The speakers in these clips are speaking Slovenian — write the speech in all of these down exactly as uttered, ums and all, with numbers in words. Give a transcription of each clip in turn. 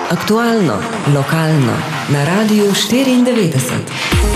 Aktualno, lokalno, na Radiu štiriindevetdeset.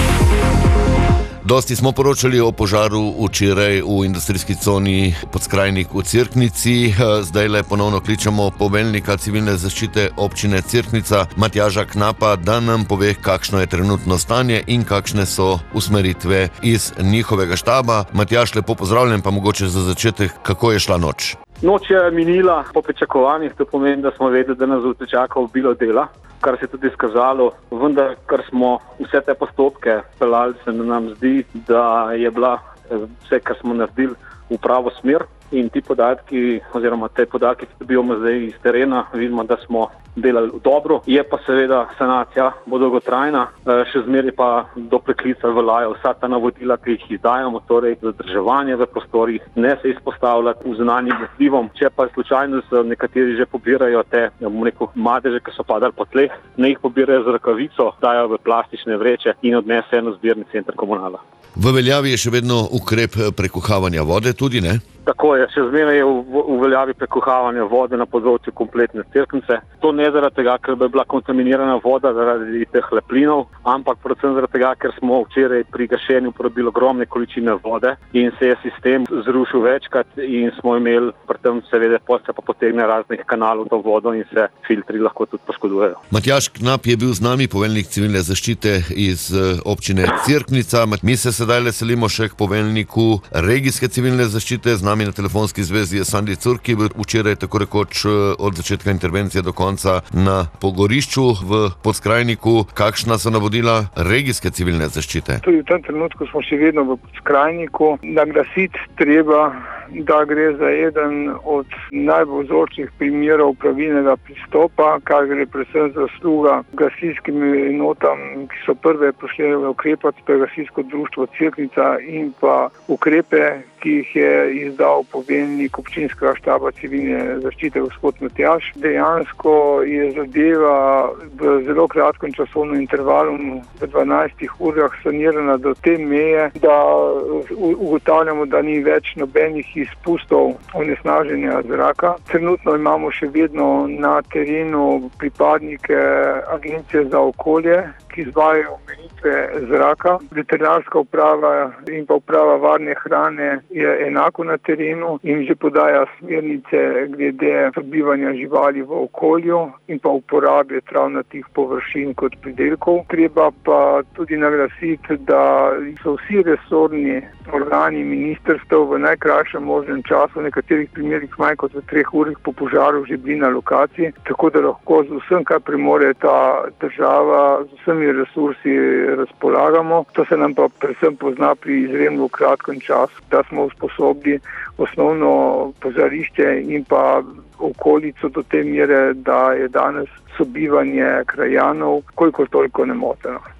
Dosti smo poročali o požaru včeraj v industrijski coni Podskrajnik v Cerknici. Zdaj le ponovno kličemo poveljnika civilne zaščite občine Cerknica, Matjaža Knapa, da nam pove, kakšno je trenutno stanje in kakšne so usmeritve iz njihovega štaba. Matjaž, lepo pozdravljen, pa mogoče za začetek, kako je šla noč? Noč je minila po pričakovanjih, to pomeni, da smo vedeli, da nas bo čakalo obilo dela, kar se je tudi izkazalo, vendar, kar smo vse te postopke peljali, se nam zdi, da je bila vse, kar smo naredili, v pravo smer. In ti podatki, oziroma te podatki, ki dobivamo zdaj iz terena, vidimo, da smo delali dobro. Je pa seveda sanacija bo dolgotrajna, še zmeraj pa do preklica veljajo vsa ta navodila, ki jih izdajamo, torej zadrževanje v prostorih, ne se izpostavljati v zunanjim vplivom. Če pa slučajno se nekateri že pobirajo te, ja bom rekel, madeže, ki so padali po tleh, ne jih pobirajo z rokavico, dajo v plastične vreče in odnese na zbirni center komunala. V veljavi je še vedno ukrep prekuhavanja vode tudi, ne? Tako je, še zmeraj je v, v veljavi prekuhavanja vode na področju kompletne Cerknice. To ne zaradi tega, ker bi bila kontaminirana voda zaradi teh leplinov, ampak predvsem zaradi tega, ker smo včeraj pri gašenju uporabili ogromne količine vode in se je sistem zrušil večkrat in smo imeli pri tem seveda se pa potegne raznih kanalov to vodo in se filtri lahko tudi poškodujejo. Matjaž Knap je bil z nami, poveljnik civilne zaščite iz občine Cerknica. Mi se sedaj leselimo še k poveljniku regijske civilne zaščite. Z nami na telefonski zvezi je Sandi Curk, ki je bil včeraj tako rekoč od začetka intervencije do konca na pogorišču v Podskrajniku. Kakšna so navodila regijske civilne zaščite? Tudi v tem trenutku smo še vedno v Podskrajniku. Naglasiti treba, da gre za eden od najbolj vzorčnih primerov pravilnega pristopa, kar gre predvsem zasluga gasilskim enotam, ki so prve prišle ukrepati, to je gasilsko društvo Cerknica in pa ukrepe, ki jih je izdal poveljnik občinskega štaba civilne zaščite gospod Matjaž. Dejansko je zadeva v zelo kratkem časovnem intervalu v dvanajstih urah sanirana do te meje, da ugotavljamo, da ni več nobenih izpustov onesnaženja zraka. Trenutno imamo še vedno na terenu pripadnike Agencije za okolje, ki izvajajo omejitve zraka. Veterinarska uprava in pa uprava varne hrane je enako na terenu in že podaja smernice glede sobivanja živali v okolju in pa uporabe travnatih površin kot pridelkov. Treba pa tudi naglasiti, da so vsi resorni organi ministrstev v najkrajšem možnem času, v nekaterih primerih manj kot v treh urah po požaru že bili na lokaciji, tako da lahko z vsem, kar premore ta država, z vsemi resursi razpolagamo. To se nam pa predvsem pozna pri izjemno kratkem času, da smo sposobni osnovno požarišče in pa okolico do te mere, da je danes sobivanje krajanov kolikor toliko nemoteno.